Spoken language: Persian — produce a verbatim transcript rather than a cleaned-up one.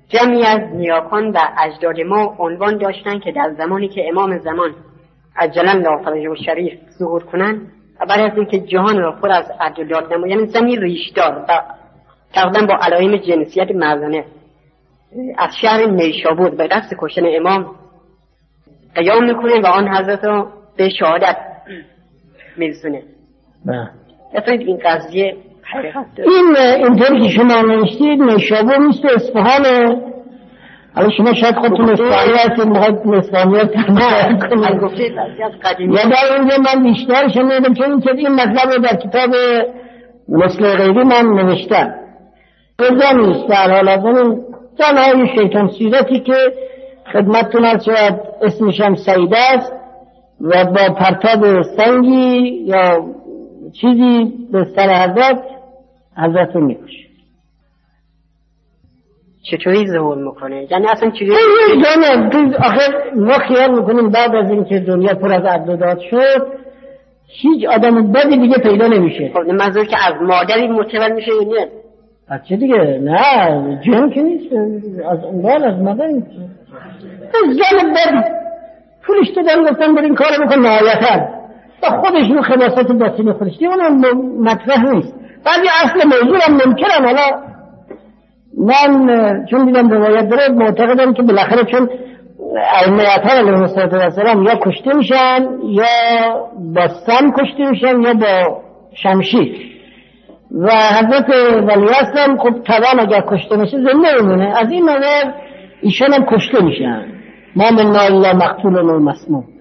جمعی از نیاکان و اجداد ما عنوان داشتن که در زمانی که امام زمان عجل الله فرجه الشریف ظهور کنن و بعد از اینکه جهان را پر از عد و داد نمود، یعنی زمین ریشدار و تقریبا با علائم جنسیت مردانه، از شهر نیشابور به قصد کشتن امام قیام میکنه و آن حضرت رو به شهادت میرسونه. بفرمایید این قضیه حقیقت داره. این اینطوری که شما نوشتید نیشابور نیست و اصفهانه. حالا شما شاید خودتون اصفهانی هستید، میخواید اصفهانی رو تنظیم کنید. گفتید از قدیمی یا در اینجا من بیشتر شنیدم چون که این مطلب رو در کتاب مثل غیری من نوشتم. رضا نیست در حال از این زنهای شیطان سیرتی که خدمتتون هست، شاید اسمش هم سعیده است و با پرتاب سنگی یا چیزی به سر حضرت حضرت رو میکشه. چطوری ظهور میکنه؟ یعنی اصلا چطوری؟ یعنی آخر ما خیال میکنیم بعد از اینکه دنیا پر از عد و داد شد هیچ آدم بدی دیگه پیدا نمیشه. خب منظور که از مادری متولد میشه یا نه؟ بچه دیگه نه جن که نیست، از اونوال از مادر نیست. از زن بدی پولش دادن گفتن برین کار بکن نهایتا و خودش رو خباست باطنی خودش دیگه اون مطرح نیست. بعضی اصل موضوع هم ممکنم. حالا من چون دیدم روایت داره معتقدم که بالاخره چون ائمه اطهار علیهم السلام یا کشته میشن یا با سم کشته میشن یا با شمشیر و حضرت ولیعصر هم خب طبعا اگر کشته میشه زنده میمونه. از این نظر ایشان هم کشته میشن. ما من الا مقتول و مسموم.